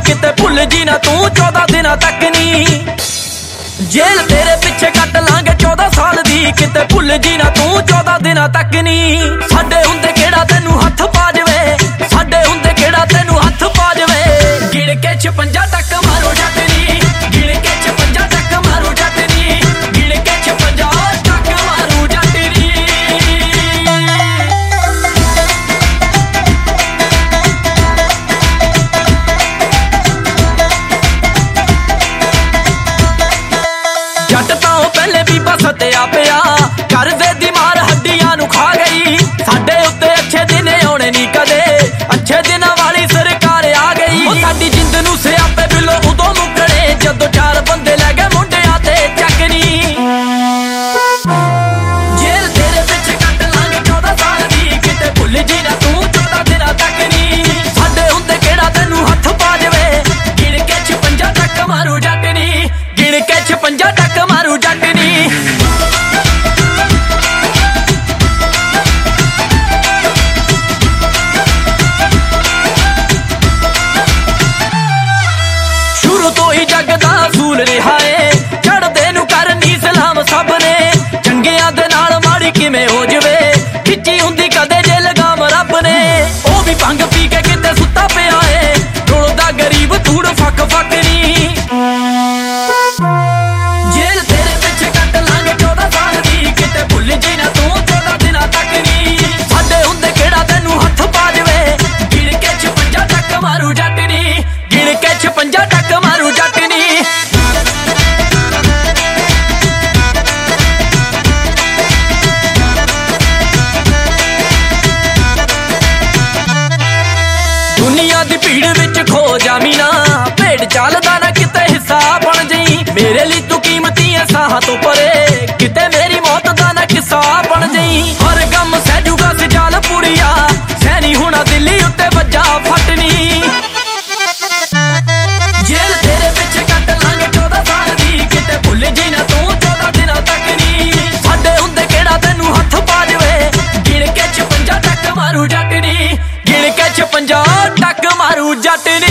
किते भुल जी ना तू 14 दिनां तक नी। जेल तेरे पिछे कट लांगे 14 साल दी, किते भुल जी ना तू 14 दिनां तक नी। साडे हुंदे केड़ा तैनू हथ पा जवे, साडे हुंदे केड़ा तैनू हथ पा जवे। गिण के 56 तक मारो जट नी, गिण के 56 तक मारो जट नी, गिण के 56 तक मारो जट नी। जट तां पहले भी बसत्या पिया, करजे दी मार हड्डियां नू खा गई। साडे उत्ते अच्छे दिन आउणे नी कदे, अच्छे दिनां वाली सरकार आ गई। ओ साडी जिंद नू सियापे बिलो उदों मुकणे, जदों 4 बंदे लै गए मुंडियां ते चकनी। जेल तेरे पिछे कट लांगे 14 साल दी, किते भुल जी ना तू 14 दिनां तक नी। साडे हुंदे केड़ा तैनू हथ पा जवे, गिण के 56 तक मारू जट नी, गिण के 56 तक मारू जट नी। शुरू तो ही जग दा असूल रिहा है, चढ़दे नू करनी सलाम सब ने। चंगियां दे नाल माड़ी किवें हो जवे, खिच्ची हुंदी कदे जे लगाम रब ने। ओ भी भंग पी के किते सुत्ता पिया है, रुलदा गरीब धूड़ फक फक नी। जेल तेरे पिछे कट लांगे 14 साल दी, किते भुल जी ना तू 14 दिनां तक नी। साडे हुंदे केड़ा तैनू हथ पा जवे, गिण के 56 तक मारू जट नी, गिण के 56 तक मारू जट नी। दुनिया दी भीड़ विच खो जामी ना, भेड़ चालदा ना किते हिस्सा बन जई। मेरे लिए तू कीमती है साहां तो परे, किते मेरी मौत दा ना किस्सा बन जई। हर गम सहजूगा सिजाल पुड़िया, सैनी हुणा दिल्ली उत्ते वज्जा फटनी। जेल तेरे पिछे कट लांगे 14 साल दी, किते भुल जी ना तू 14 दिनां तक नी। साडे हुंदे केड़ा तैनू हथ पा जवे, गिण के 56 तक मारू जट नी, गिण के 56 तक मारू जट नी।